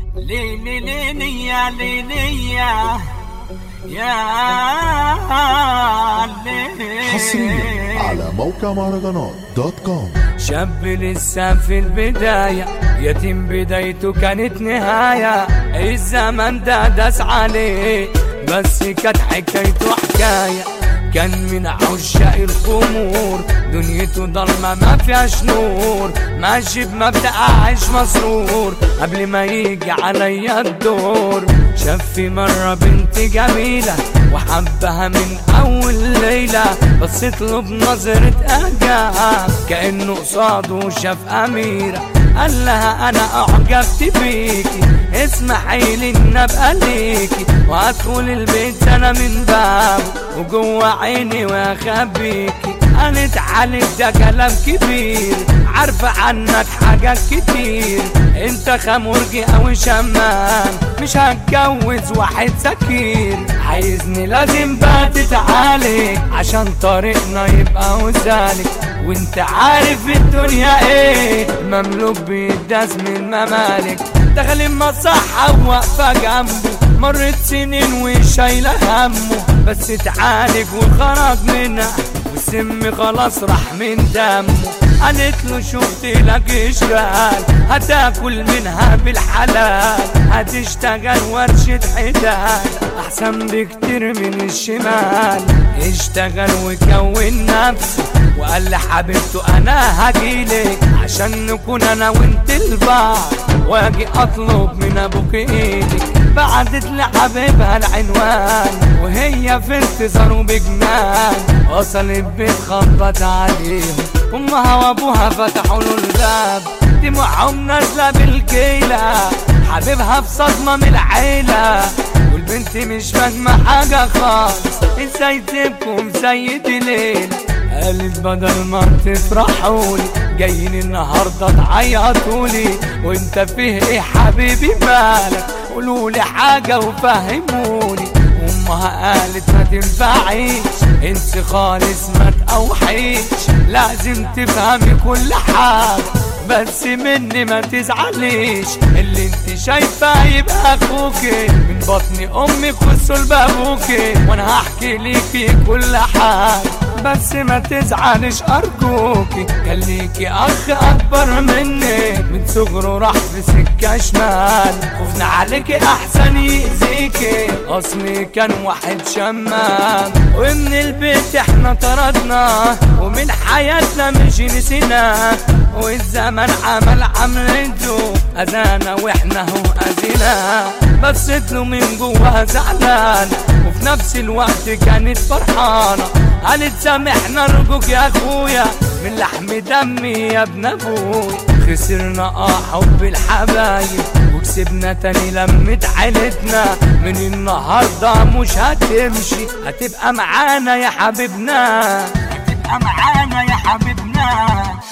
ليلي ليلي يا ليلي يا ليلي. حصريا على موقع مهرجانات .com. شاب لسه في البداية، يتيم بدايته كانت نهاية. الزمن ده داس عليه بس كانت حكايته حكاية. كان من عشاق الخمور، دنيته ضلمة ما فيهاش نور. ماشي بمبدأ أعيش مسرور قبل ما يجي عليا الدور. شاف في مرة بنت جميلة وحبها من أول ليلة، بصيت له بنظرة إعجاب كأنه قصاده شاف أميرة. قال لها أنا أعجبت بيكي، اسمحي لي إن أبقى ليكي، وهدخل البيت أنا من بابه وجوه عيني وأخبيكي. قالت عليك ده كلام كبير، عارفة عنك حاجات كتير. انت خمرجي أو شمام، مش هتجوز واحد سكير. عايزني لازم بقى تتعالج عشان طريقنا يبقى وسالك. وانت عارف الدنيا ايه، مملوك بيداس من ممالك. دخل المصحة وواقفة جنبه، مرت سنين وشايلة همه، بس اتعالج وخرج منها والسم خلاص راح من دمه. قالت له شفت لك اشتغال، هتاكل منها بالحلال، هتشتغل ورشة حداد احسن بكتير من الشمال. اشتغل وكون نفسه وقال لحبيبته انا هجيلك عشان نكون انا وانت البعض، واجي اطلب من ابوك ايدك. بعتت لحبيبها العنوان وهي في انتظاره بجنان. وصل البيت خبط عليهم، امها وابوها فتحوا له الباب، دموعهم نازله بالكيله. حبيبها في صدمه من العيله، والبنت مش فاهمه حاجه خالص، ازاي تبكم زي دي ليله. قالت بدل ما تفرحولي جايين النهارده تعيطولي، وانت فيه ايه حبيبي مالك؟ قولولي حاجه وفهموني. امها قالت ما تنفعيش انت خالص ما تقوحيش، لازم تفهمي كل حاجه بس مني ما تزعليش. اللي انت شايفه يبقى اخوكي من بطن امك وصلب ابوكي، وانا هحكي ليكي كل حاجه بس ما تزعلش ارجوكي. كان ليكي اخ اكبر مني من صغره راح في سكه شمال، خفنا عليكي احسن يأذيكي، اصلي كان واحد شمام. ومن البيت احنا طردناه ومن حياتنا مش نسيناه، والزمن عمل عملته اذانا واحنا هو اذيناه. بصيت له من جواها زعلان وفي نفس الوقت كانت فرحانه. قالت سامحنا ارجوك يا اخويا من لحم دمي يا ابن ابوي. خسرنا حب الحبايب وكسبنا تاني لمة عيلتنا. من النهارده مش هتمشي، هتبقى معانا يا حبيبنا، هتبقى معانا يا حبيبنا.